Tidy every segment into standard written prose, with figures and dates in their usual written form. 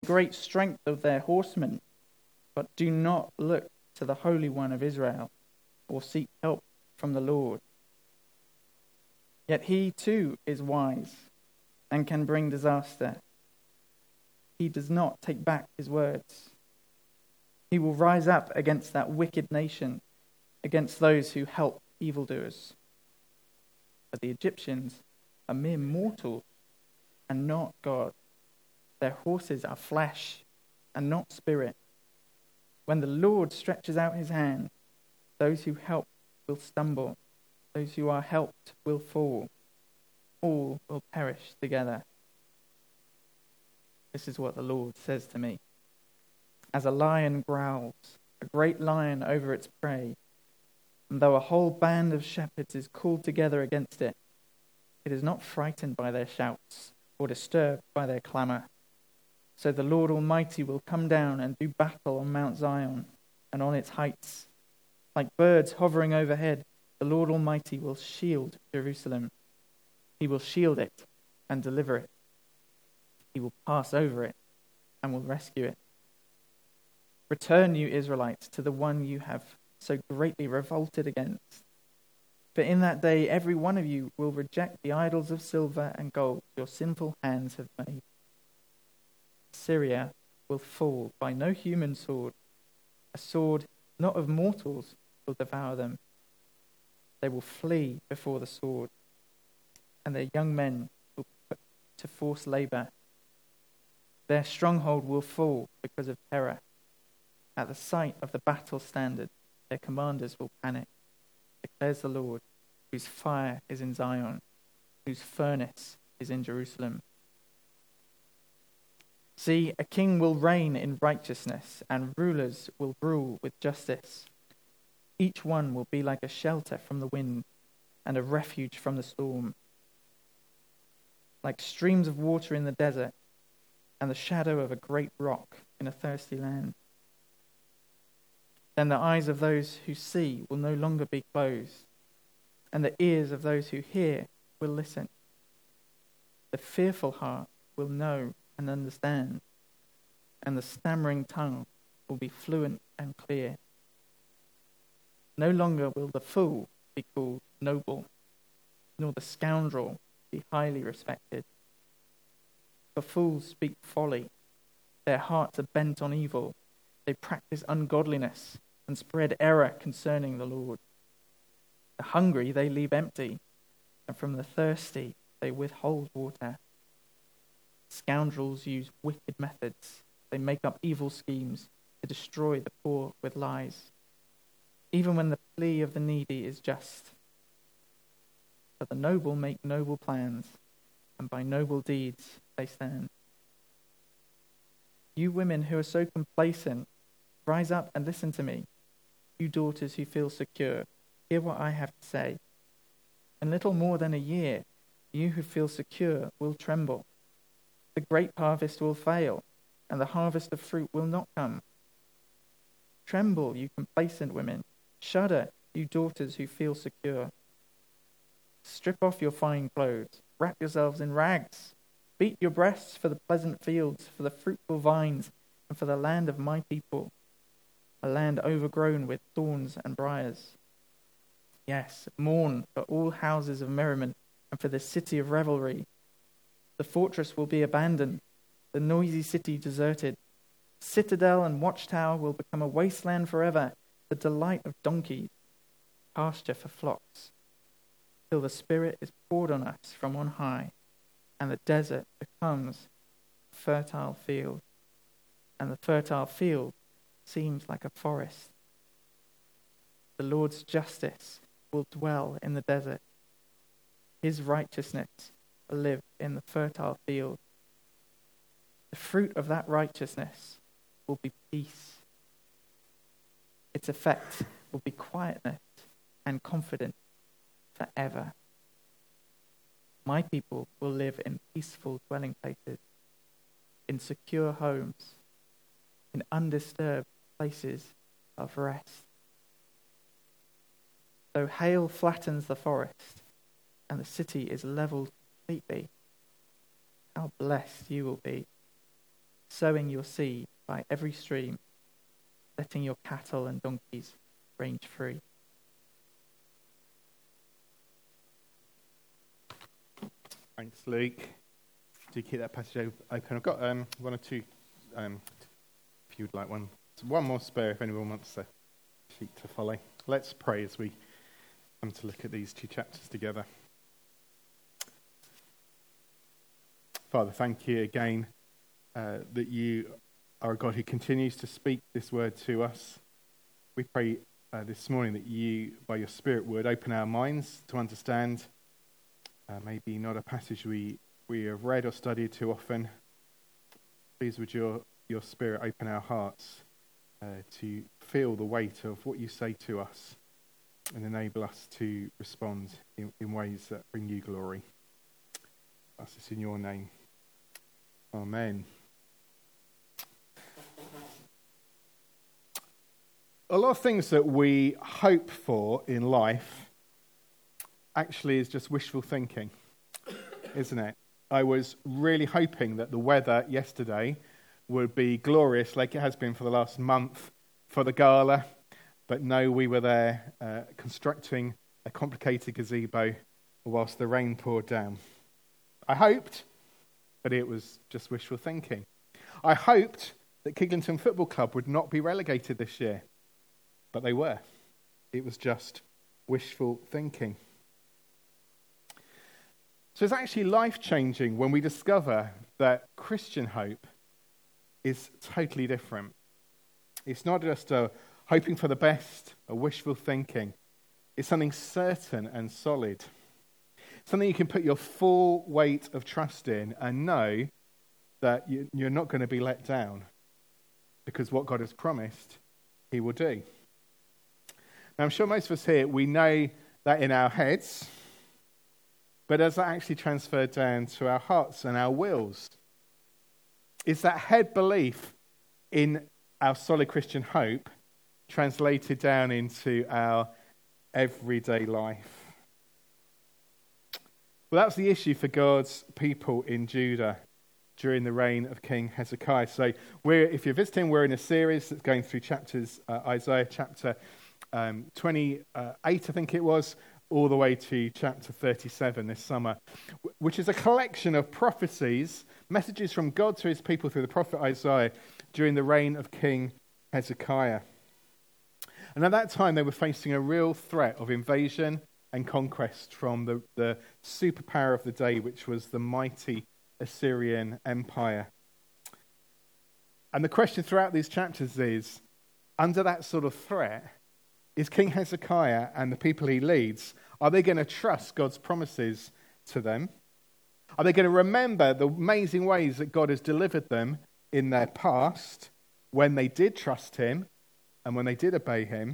great strength of their horsemen, but do not look to the Holy One of Israel, or seek help from the Lord. Yet he too is wise and can bring disaster. He does not take back his words. He will rise up against that wicked nation, against those who help evildoers. But the Egyptians are mere mortals and not God. Their horses are flesh and not spirit. When the Lord stretches out his hand, those who help will stumble. Those who are helped will fall. All will perish together. This is what the Lord says to me. As a lion growls, a great lion over its prey, and though a whole band of shepherds is called together against it, it is not frightened by their shouts or disturbed by their clamor. So the Lord Almighty will come down and do battle on Mount Zion and on its heights. Like birds hovering overhead, the Lord Almighty will shield Jerusalem. He will shield it and deliver it. He will pass over it and will rescue it. Return, you Israelites, to the one you have so greatly revolted against. For in that day every one of you will reject the idols of silver and gold your sinful hands have made. Syria will fall by no human sword. A sword not of mortals will devour them. They will flee before the sword, and their young men will be put to forced labor. Their stronghold will fall because of terror. At the sight of the battle standard, their commanders will panic, declares the Lord, whose fire is in Zion, whose furnace is in Jerusalem. See, a king will reign in righteousness, and rulers will rule with justice. Each one will be like a shelter from the wind and a refuge from the storm. Like streams of water in the desert and the shadow of a great rock in a thirsty land. Then the eyes of those who see will no longer be closed, and the ears of those who hear will listen. The fearful heart will know and understand, and the stammering tongue will be fluent and clear. No longer will the fool be called noble, nor the scoundrel be highly respected. For fools speak folly, their hearts are bent on evil, they practice ungodliness and spread error concerning the Lord. The hungry they leave empty, and from the thirsty they withhold water. Scoundrels use wicked methods. They make up evil schemes to destroy the poor with lies, even when the plea of the needy is just. But the noble make noble plans, and by noble deeds they stand. You women who are so complacent, rise up and listen to me. You daughters who feel secure, hear what I have to say. In little more than a year, you who feel secure will tremble. The grape harvest will fail, and the harvest of fruit will not come. Tremble, you complacent women. Shudder, you daughters who feel secure. Strip off your fine clothes. Wrap yourselves in rags. Beat your breasts for the pleasant fields, for the fruitful vines, and for the land of my people, a land overgrown with thorns and briars. Yes, mourn for all houses of merriment and for the city of revelry. The fortress will be abandoned, the noisy city deserted. Citadel and watchtower will become a wasteland forever, the delight of donkeys, pasture for flocks, till the Spirit is poured on us from on high, and the desert becomes a fertile field, and the fertile field seems like a forest. The Lord's justice will dwell in the desert. His righteousness will live in the fertile field. The fruit of that righteousness will be peace. Its effect will be quietness and confidence forever. My people will live in peaceful dwelling places, in secure homes, in undisturbed places of rest. Though hail flattens the forest and the city is leveled completely, how blessed you will be. sowing your seed by every stream, letting your cattle and donkeys range free. Thanks, Luke. Do keep that passage open. I've got one or two, if you'd like one. One more spare if anyone wants a sheet to follow. Let's pray as we come to look at these two chapters together. Father, thank you again that you are a God who continues to speak this word to us. We pray this morning that you, by your Spirit, would open our minds to understand maybe not a passage we have read or studied too often. Please would your Spirit open our hearts to feel the weight of what you say to us and enable us to respond in ways that bring you glory. Ask this in your name. Amen. A lot of things that we hope for in life actually is just wishful thinking, isn't it? I was really hoping that the weather yesterday would be glorious like it has been for the last month for the gala, but no, we were there constructing a complicated gazebo whilst the rain poured down. I hoped, but it was just wishful thinking. I hoped that Kiglington Football Club would not be relegated this year, but they were. It was just wishful thinking. So it's actually life-changing when we discover that Christian hope is totally different. It's not just a hoping for the best, a wishful thinking. It's something certain and solid. Something you can put your full weight of trust in and know that you're not going to be let down because what God has promised, he will do. Now, I'm sure most of us here, we know that in our heads, but has that actually transferred down to our hearts and our wills? Is that head belief in our solid Christian hope translated down into our everyday life? Well, that was the issue for God's people in Judah during the reign of King Hezekiah. So if you're visiting, we're in a series that's going through chapters, Isaiah chapter 28, I think it was, all the way to chapter 37 this summer, which is a collection of prophecies, messages from God to his people through the prophet Isaiah during the reign of King Hezekiah. And at that time, they were facing a real threat of invasion and conquest from the superpower of the day, which was the mighty Assyrian Empire. And the question throughout these chapters is, under that sort of threat, is King Hezekiah and the people he leads, are they going to trust God's promises to them? Are they going to remember the amazing ways that God has delivered them in their past when they did trust him and when they did obey him?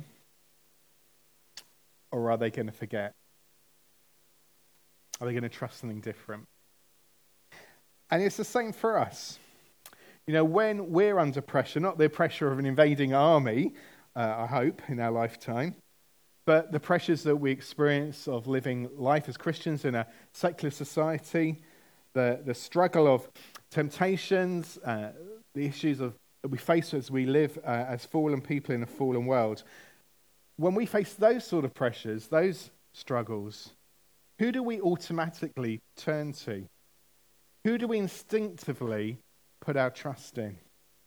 Or are they going to forget? Are they going to trust something different? And it's the same for us. You know, when we're under pressure, not the pressure of an invading army, I hope, in our lifetime, but the pressures that we experience of living life as Christians in a secular society, the struggle of temptations, the issues that we face as we live as fallen people in a fallen world. When we face those sort of pressures, those struggles, who do we automatically turn to? Who do we instinctively put our trust in?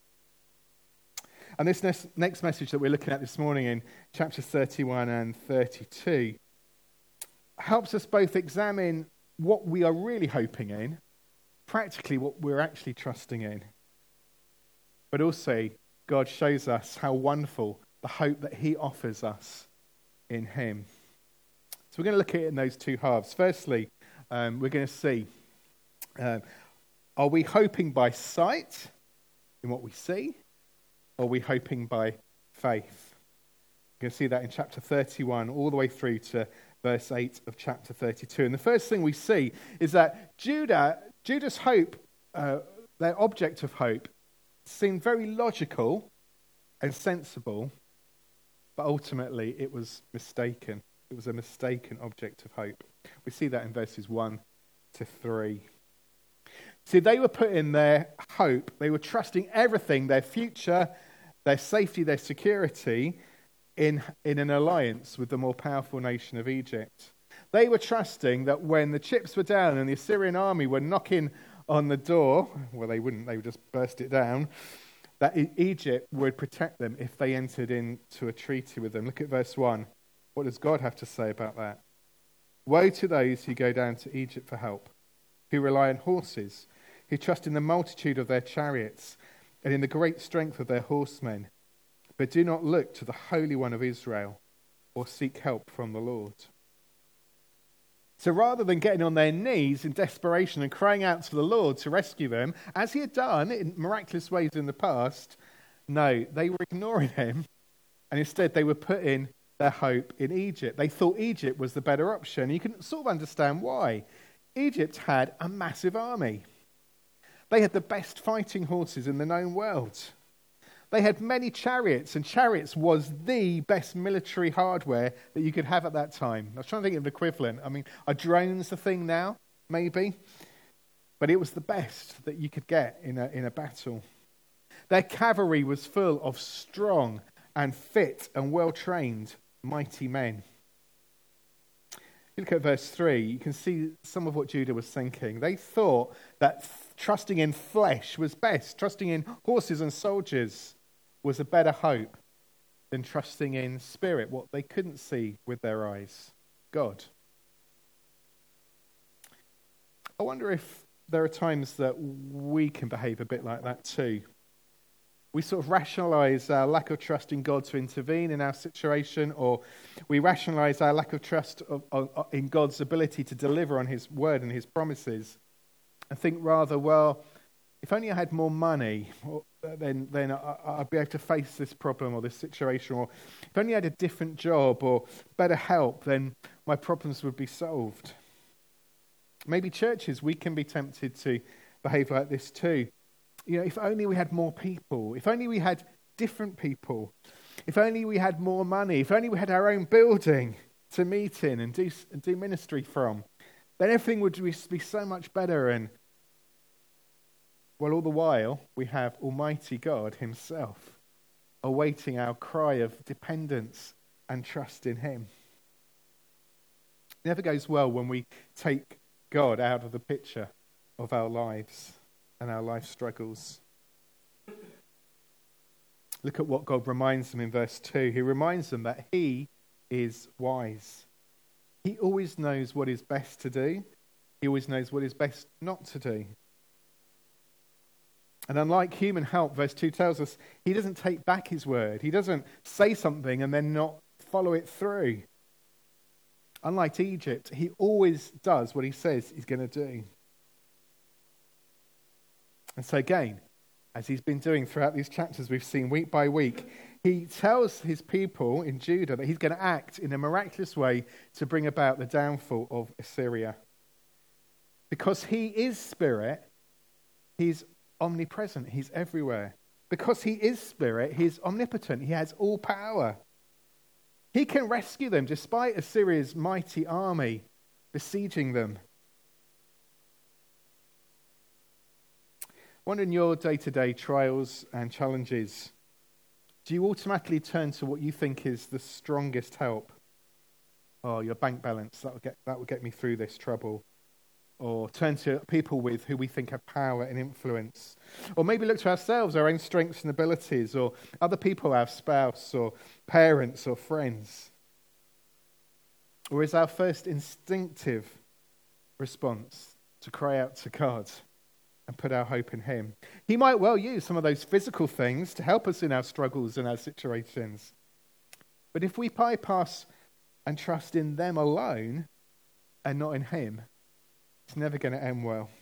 And this next message that we're looking at this morning in chapters 31 and 32 helps us both examine what we are really hoping in, practically what we're actually trusting in. But also, God shows us how wonderful the hope that he offers us in him. So we're going to look at it in those two halves. Firstly, we're going to see, are we hoping by sight in what we see? Or are we hoping by faith? You can see that in chapter 31 all the way through to verse 8 of chapter 32. And the first thing we see is that Judah's hope, their object of hope, seemed very logical and sensible, but ultimately it was mistaken. It was a mistaken object of hope. We see that in verses 1 to 3. See, they were putting their hope, they were trusting everything, their future, their safety, their security, in an alliance with the more powerful nation of Egypt. They were trusting that when the chips were down and the Assyrian army were knocking on the door, well, they wouldn't, they would just burst it down, that Egypt would protect them if they entered into a treaty with them. Look at verse 1. What does God have to say about that? Woe to those who go down to Egypt for help, who rely on horses, who trust in the multitude of their chariots and in the great strength of their horsemen, but do not look to the Holy One of Israel or seek help from the Lord. So rather than getting on their knees in desperation and crying out to the Lord to rescue them, as he had done in miraculous ways in the past, no, they were ignoring him, and instead they were putting their hope in Egypt. They thought Egypt was the better option. You can sort of understand why. Egypt had a massive army. They had the best fighting horses in the known world. They had many chariots, and chariots was the best military hardware that you could have at that time. I was trying to think of an equivalent. I mean, are drones a thing now? Maybe. But it was the best that you could get in a battle. Their cavalry was full of strong and fit and well-trained mighty men. You look at verse 3, you can see some of what Judah was thinking. They thought that trusting in flesh was best. Trusting in horses and soldiers was a better hope than trusting in spirit, what they couldn't see with their eyes, God. I wonder if there are times that we can behave a bit like that too. We sort of rationalize our lack of trust in God to intervene in our situation, or we rationalize our lack of trust in God's ability to deliver on his word and his promises, and think rather, well, if only I had more money, then I'd be able to face this problem or this situation, or if only I had a different job or better help, then my problems would be solved. Maybe churches, we can be tempted to behave like this too. You know, if only we had more people, if only we had different people, if only we had more money, if only we had our own building to meet in and do ministry from, then everything would be so much better. And well, all the while, we have Almighty God himself awaiting our cry of dependence and trust in him. It never goes well when we take God out of the picture of our lives and our life struggles. Look at what God reminds them in verse 2. He reminds them that he is wise. He always knows what is best to do. He always knows what is best not to do. And unlike human help, verse 2 tells us, he doesn't take back his word. He doesn't say something and then not follow it through. Unlike Egypt, he always does what he says he's going to do. And so again, as he's been doing throughout these chapters we've seen week by week, he tells his people in Judah that he's going to act in a miraculous way to bring about the downfall of Assyria. Because he is spirit, he's omnipresent, he's everywhere. Because he is spirit, he's omnipotent, he has all power. He can rescue them despite Assyria's mighty army besieging them. I wonder, in your day-to-day trials and challenges, do you automatically turn to what you think is the strongest help? Oh, your bank balance, that will get me through this trouble. Or turn to people with who we think have power and influence. Or maybe look to ourselves, our own strengths and abilities, or other people, our spouse or parents or friends. Or is our first instinctive response to cry out to God and put our hope in him? He might well use some of those physical things to help us in our struggles and our situations. But if we bypass and trust in them alone and not in him, it's never going to end well.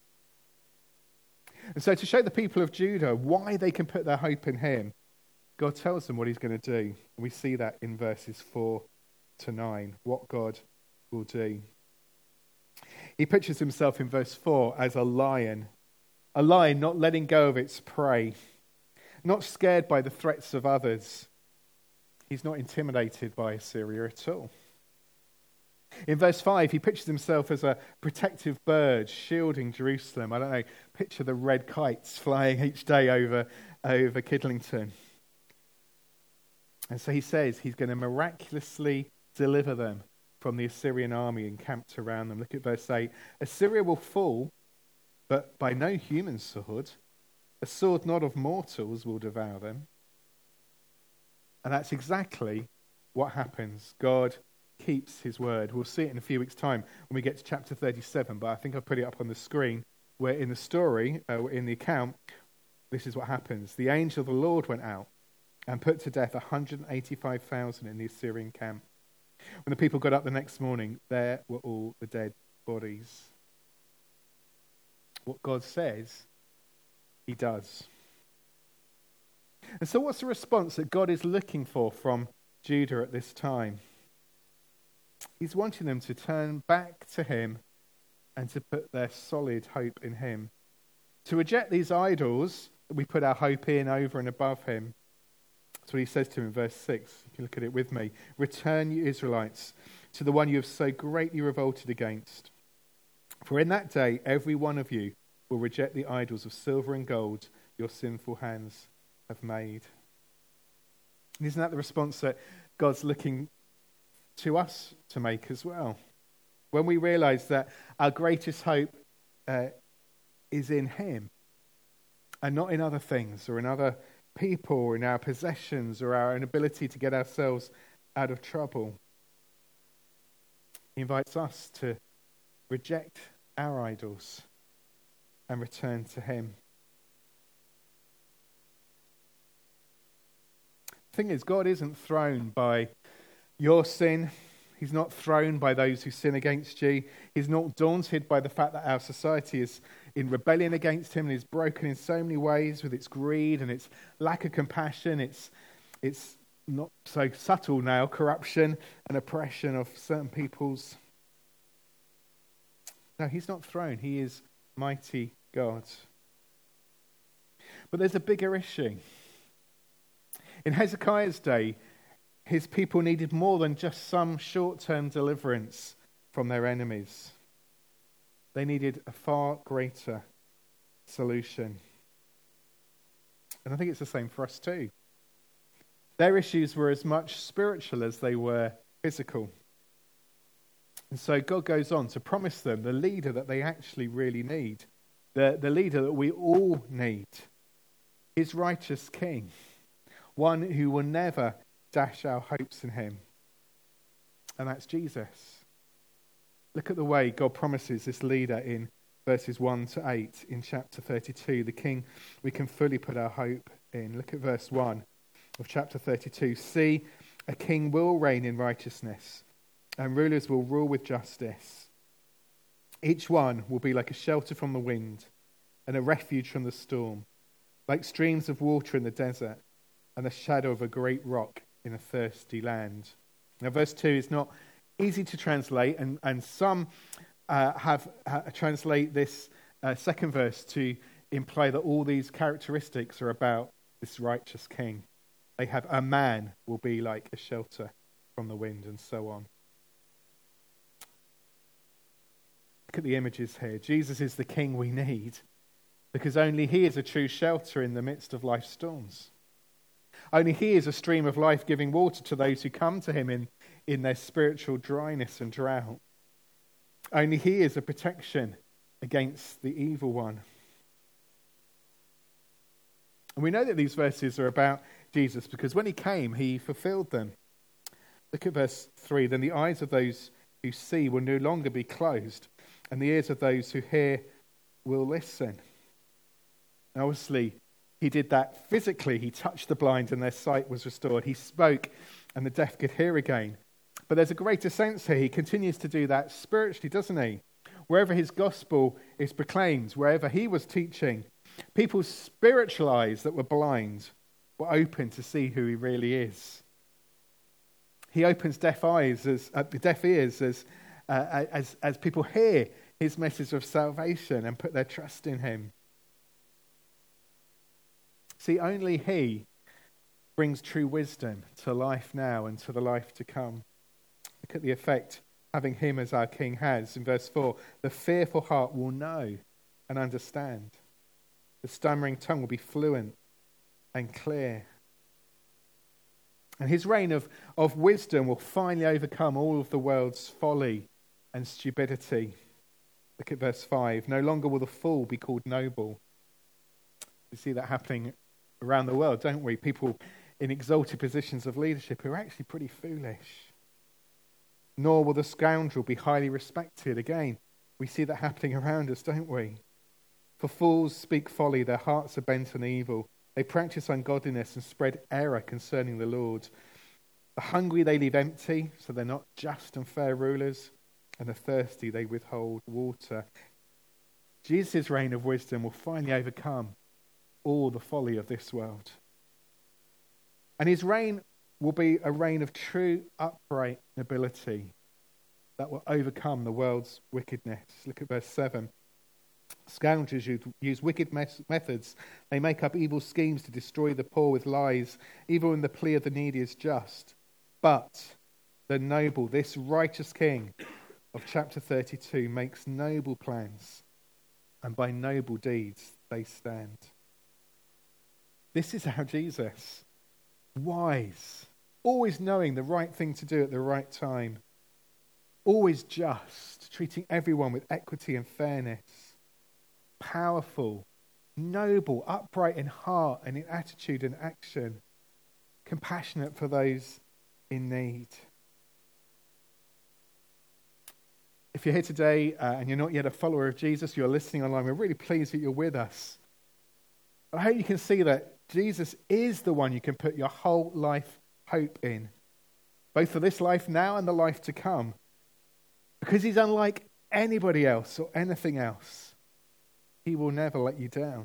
And so to show the people of Judah why they can put their hope in him, God tells them what he's going to do. We see that in verses 4 to 9, what God will do. He pictures himself in verse 4 as a lion not letting go of its prey, not scared by the threats of others. He's not intimidated by Assyria at all. In verse 5, he pictures himself as a protective bird shielding Jerusalem. I don't know, picture the red kites flying each day over Kidlington. And so he says he's going to miraculously deliver them from the Assyrian army encamped around them. Look at verse 8. Assyria will fall, but by no human sword. A sword not of mortals will devour them. And that's exactly what happens. God keeps his word. We'll see it in a few weeks' time when we get to chapter 37, but I think I'll put it up on the screen, where in the story, in the account, this is what happens. The angel of the Lord went out and put to death 185,000 in the Assyrian camp. When the people got up the next morning, there were all the dead bodies. What God says, he does. And so what's the response that God is looking for from Judah at this time? He's wanting them to turn back to him and to put their solid hope in him. To reject these idols that we put our hope in over and above him. That's what he says to him in verse 6. You can look at it with me. Return, you Israelites, to the one you have so greatly revolted against. For in that day, every one of you will reject the idols of silver and gold your sinful hands have made. And isn't that the response that God's looking to us to make as well? When we realize that our greatest hope is in him and not in other things or in other people or in our possessions or our inability to get ourselves out of trouble. He invites us to reject our idols and return to him. The thing is, God isn't thrown by your sin. He's not thrown by those who sin against you. He's not daunted by the fact that our society is in rebellion against him and is broken in so many ways with its greed and its lack of compassion, its not so subtle now corruption and oppression of certain peoples. No, he's not thrown. He is mighty God. But there's a bigger issue. In Hezekiah's day, his people needed more than just some short-term deliverance from their enemies. They needed a far greater solution. And I think it's the same for us too. Their issues were as much spiritual as they were physical. And so God goes on to promise them the leader that they actually really need, the leader that we all need, his righteous king, one who will never dash our hopes in him. And that's Jesus. Look at the way God promises this leader in verses 1 to 8 in chapter 32, the king we can fully put our hope in. Look at verse 1 of chapter 32. See, a king will reign in righteousness, and rulers will rule with justice. Each one will be like a shelter from the wind and a refuge from the storm, like streams of water in the desert and the shadow of a great rock in a thirsty land. Now, verse 2 is not easy to translate, and some have translate this second verse to imply that all these characteristics are about this righteous king. They have a man will be like a shelter from the wind, and so on. Look at the images here. Jesus is the king we need because only he is a true shelter in the midst of life's storms. Only he is a stream of life-giving water to those who come to him in their spiritual dryness and drought. Only he is a protection against the evil one. And we know that these verses are about Jesus because when he came, he fulfilled them. Look at verse 3. Then the eyes of those who see will no longer be closed, and the ears of those who hear will listen. Now, obviously, he did that physically. He touched the blind and their sight was restored. He spoke and the deaf could hear again. But there's a greater sense here. He continues to do that spiritually, doesn't he? Wherever his gospel is proclaimed, wherever he was teaching, people's spiritual eyes that were blind were open to see who he really is. He opens deaf ears as people hear his message of salvation and put their trust in him. See, only he brings true wisdom to life now and to the life to come. Look at the effect having him as our king has. In verse 4, the fearful heart will know and understand. The stammering tongue will be fluent and clear. And his reign of wisdom will finally overcome all of the world's folly and stupidity. Look at verse 5. No longer will the fool be called noble. We see that happening around the world, don't we? People in exalted positions of leadership who are actually pretty foolish. Nor will the scoundrel be highly respected. Again, we see that happening around us, don't we? For fools speak folly, their hearts are bent on evil. They practice ungodliness and spread error concerning the Lord. The hungry they leave empty, so they're not just and fair rulers. And the thirsty they withhold water. Jesus' reign of wisdom will finally overcome all the folly of this world. And his reign will be a reign of true, upright nobility that will overcome the world's wickedness. Look at verse 7. Scoundrels use wicked methods. They make up evil schemes to destroy the poor with lies, even when the plea of the needy is just. But the noble, this righteous king of chapter 32, makes noble plans, and by noble deeds they stand. This is our Jesus. Wise, always knowing the right thing to do at the right time, always just, treating everyone with equity and fairness, powerful, noble, upright in heart and in attitude and action, compassionate for those in need. If you're here today and you're not yet a follower of Jesus, you're listening online, we're really pleased that you're with us. I hope you can see that Jesus is the one you can put your whole life hope in, both for this life now and the life to come, because he's unlike anybody else or anything else. He will never let you down.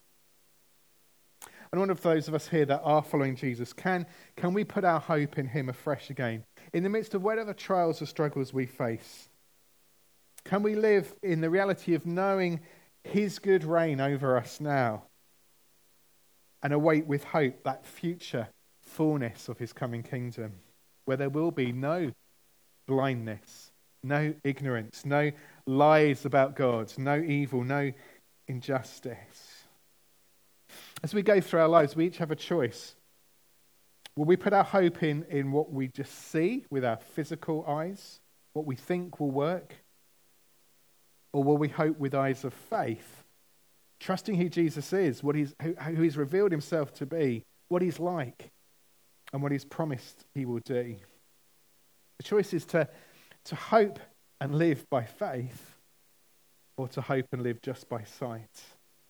And one of those of us here that are following Jesus, can we put our hope in him afresh again, in the midst of whatever trials or struggles we face? Can we live in the reality of knowing his good reign over us now and await with hope that future fullness of his coming kingdom, where there will be no blindness, no ignorance, no lies about God, no evil, no injustice? As we go through our lives, we each have a choice. Will we put our hope in what we just see with our physical eyes, what we think will work? Or will we hope with eyes of faith, trusting who Jesus is, who he's revealed himself to be, what he's like, and what he's promised he will do? The choice is to hope and live by faith, or to hope and live just by sight.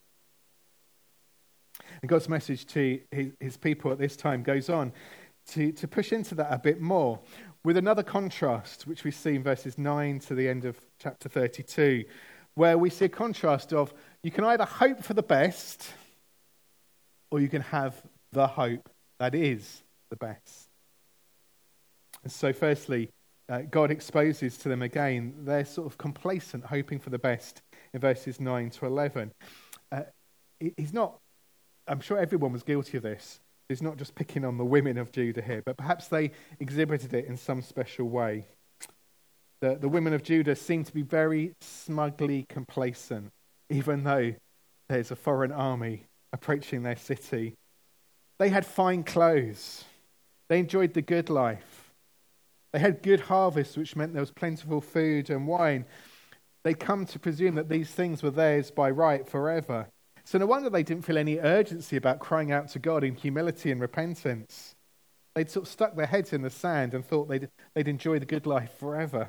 And God's message to his people at this time goes on to push into that a bit more, with another contrast, which we see in verses 9 to the end of chapter 32, where we see a contrast of you can either hope for the best, or you can have the hope that is the best. And so firstly, God exposes to them again their sort of complacent hoping for the best in verses 9 to 11. He's not, I'm sure everyone was guilty of this. He's not just picking on the women of Judah here, but perhaps they exhibited it in some special way. The women of Judah seem to be very smugly complacent, even though there's a foreign army approaching their city. They had fine clothes. They enjoyed the good life. They had good harvests, which meant there was plentiful food and wine. They'd come to presume that these things were theirs by right forever. So no wonder they didn't feel any urgency about crying out to God in humility and repentance. They'd sort of stuck their heads in the sand and thought they'd enjoy the good life forever.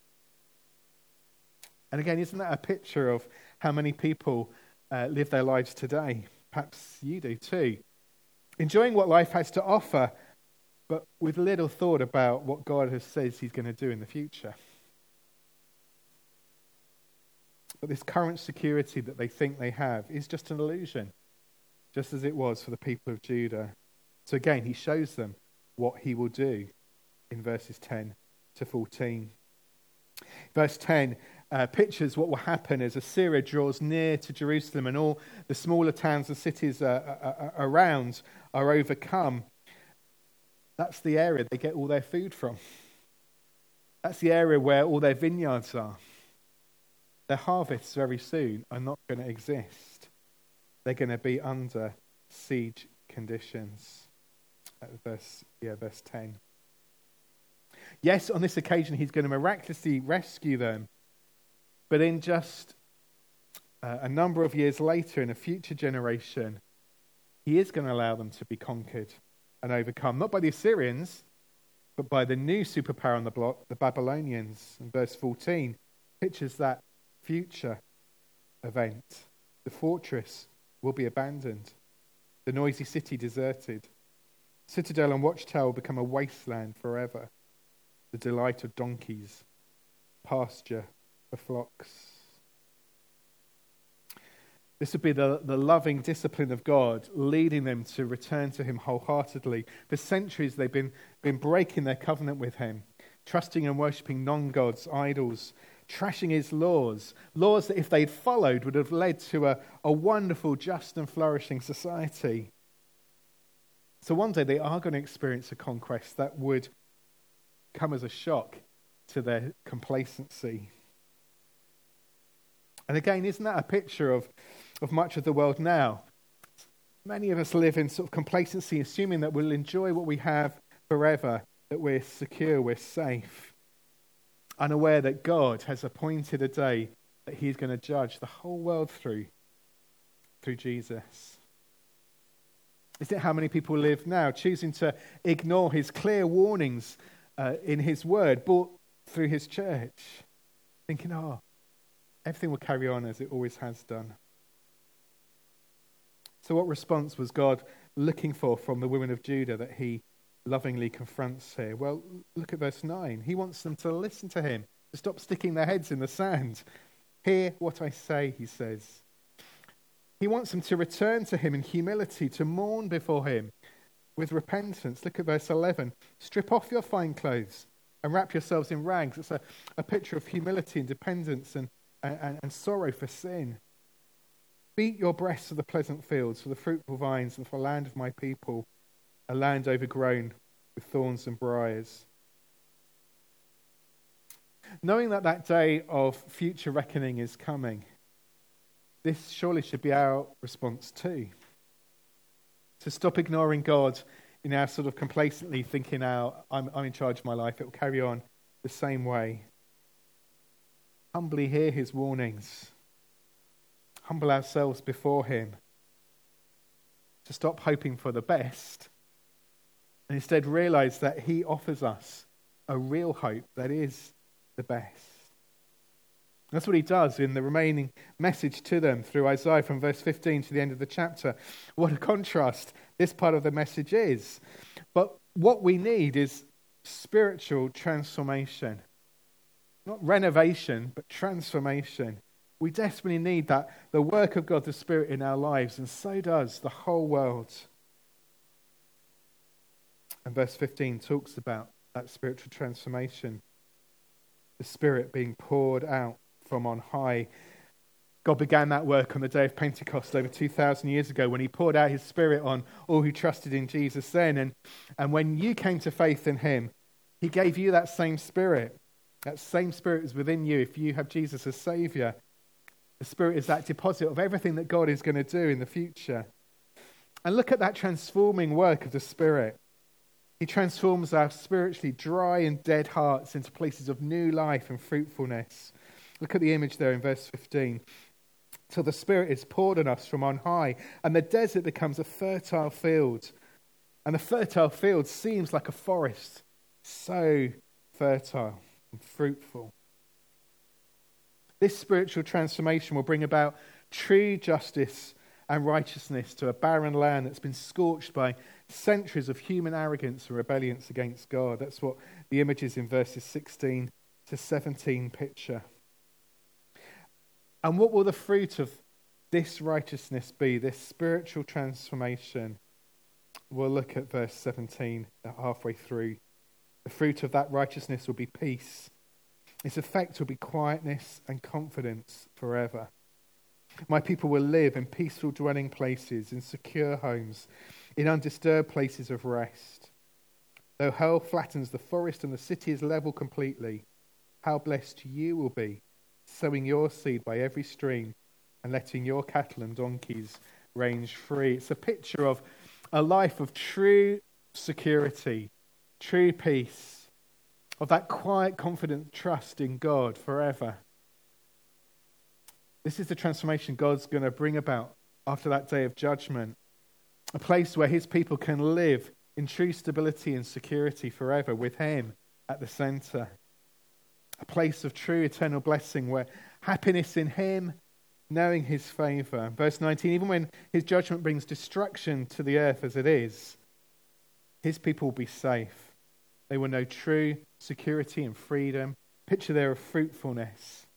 And again, isn't that a picture of how many people live their lives today? Perhaps you do too. Enjoying what life has to offer, but with little thought about what God has says he's going to do in the future. But this current security that they think they have is just an illusion, just as it was for the people of Judah. So again, he shows them what he will do in verses 10 to 14. Verse 10 pictures what will happen as Assyria draws near to Jerusalem and all the smaller towns and cities around are overcome. That's the area they get all their food from. That's the area where all their vineyards are. Their harvests very soon are not going to exist. They're going to be under siege conditions. Verse 10. Yes, on this occasion he's going to miraculously rescue them, but in just a number of years later, in a future generation, he is going to allow them to be conquered and overcome, not by the Assyrians, but by the new superpower on the block, the Babylonians. And verse 14 pictures that future event. The fortress will be abandoned, the noisy city deserted. Citadel and watchtower will become a wasteland forever, the delight of donkeys, pasture for flocks. This would be the loving discipline of God, leading them to return to him wholeheartedly. For centuries they've been breaking their covenant with him, trusting and worshipping non-gods, idols, trashing his laws that if they'd followed would have led to a wonderful, just and flourishing society. So one day they are going to experience a conquest that would come as a shock to their complacency. And again, isn't that a picture of much of the world now? Many of us live in sort of complacency, assuming that we'll enjoy what we have forever, that we're secure, we're safe, unaware that God has appointed a day that he's going to judge the whole world through Jesus. Isn't it how many people live now, choosing to ignore his clear warnings in his word, brought through his church, thinking, everything will carry on as it always has done. So what response was God looking for from the women of Judah that he lovingly confronts here? Well, look at verse 9. He wants them to listen to him, to stop sticking their heads in the sand. Hear what I say, he says. He wants them to return to him in humility, to mourn before him with repentance. Look at verse 11. Strip off your fine clothes and wrap yourselves in rags. It's a picture of humility and dependence and sorrow for sin. Beat your breasts for the pleasant fields, for the fruitful vines, and for the land of my people, a land overgrown with thorns and briars. Knowing that day of future reckoning is coming, this surely should be our response too. To stop ignoring God in our sort of complacently thinking, I'm in charge of my life, it will carry on the same way. Humbly hear his warnings. Humble ourselves before him. To stop hoping for the best and instead realize that he offers us a real hope that is the best. That's what he does in the remaining message to them through Isaiah from verse 15 to the end of the chapter. What a contrast this part of the message is. But what we need is spiritual transformation. Not renovation, but transformation. We desperately need that, the work of God, the Spirit in our lives, and so does the whole world. And verse 15 talks about that spiritual transformation. The Spirit being poured out from on high. God began that work on the day of Pentecost over 2,000 years ago when he poured out his Spirit on all who trusted in Jesus then. And when you came to faith in him, he gave you that same Spirit. That same Spirit is within you if you have Jesus as Saviour. The Spirit is that deposit of everything that God is going to do in the future. And look at that transforming work of the Spirit. He transforms our spiritually dry and dead hearts into places of new life and fruitfulness. Look at the image there in verse 15. Till the Spirit is poured on us from on high, and the desert becomes a fertile field. And the fertile field seems like a forest, so fertile and fruitful. This spiritual transformation will bring about true justice and righteousness to a barren land that's been scorched by centuries of human arrogance and rebellion against God. That's what the images in verses 16 to 17 picture. And what will the fruit of this righteousness be, this spiritual transformation? We'll look at verse 17 halfway through. The fruit of that righteousness will be peace. Its effect will be quietness and confidence forever. My people will live in peaceful dwelling places, in secure homes, in undisturbed places of rest. Though hell flattens the forest and the city is leveled completely, how blessed you will be, sowing your seed by every stream and letting your cattle and donkeys range free. It's a picture of a life of true security, true peace, of that quiet, confident trust in God forever. This is the transformation God's going to bring about after that day of judgment. A place where his people can live in true stability and security forever with him at the center. A place of true eternal blessing where happiness in him, knowing his favor. Verse 19, even when his judgment brings destruction to the earth as it is, his people will be safe. They will know true security and freedom. Picture there of fruitfulness.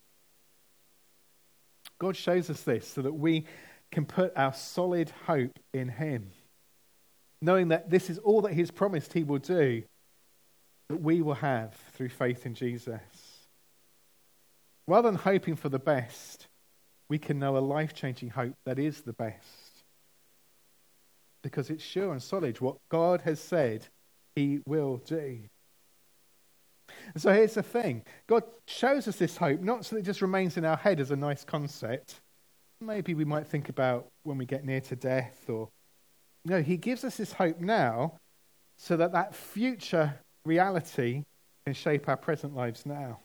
God shows us this so that we can put our solid hope in him, knowing that this is all that he's promised he will do, that we will have through faith in Jesus. Rather than hoping for the best, we can know a life-changing hope that is the best, because it's sure and solid what God has said he will do. And so here's the thing. God shows us this hope, not so that it just remains in our head as a nice concept. Maybe we might think about when we get near to death, or no, he gives us this hope now so that that future reality can shape our present lives now.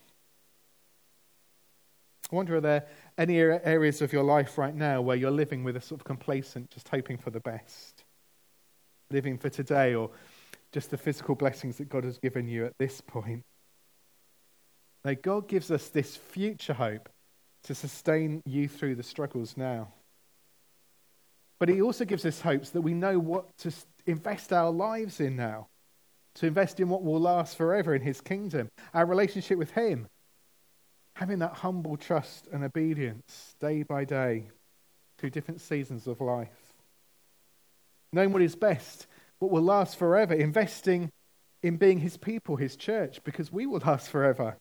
I wonder, are there any areas of your life right now where you're living with a sort of complacent, just hoping for the best? Living for today, or just the physical blessings that God has given you at this point? Now, God gives us this future hope to sustain you through the struggles now. But he also gives us hopes that we know what to invest our lives in now, to invest in what will last forever in his kingdom, our relationship with him, having that humble trust and obedience day by day through different seasons of life. Knowing what is best, what will last forever, investing in being his people, his church, because we will last forever.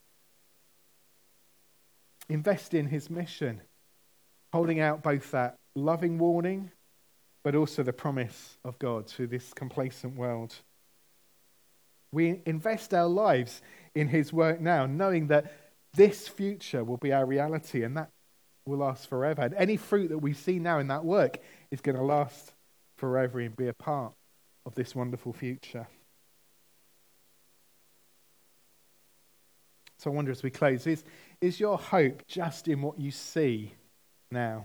Invest in his mission, holding out both that loving warning, but also the promise of God to this complacent world. We invest our lives in his work now, knowing that this future will be our reality and that will last forever. And any fruit that we see now in that work is going to last forever and be a part of this wonderful future. So I wonder as we close, is your hope just in what you see now?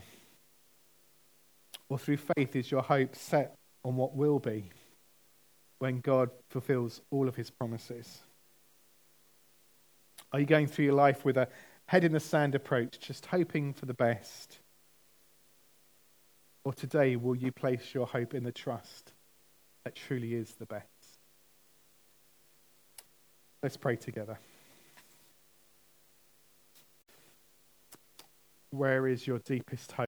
Or through faith, is your hope set on what will be when God fulfills all of his promises? Are you going through your life with a head in the sand approach, just hoping for the best? Or today, will you place your hope in the trust that truly is the best? Let's pray together. Where is your deepest hope?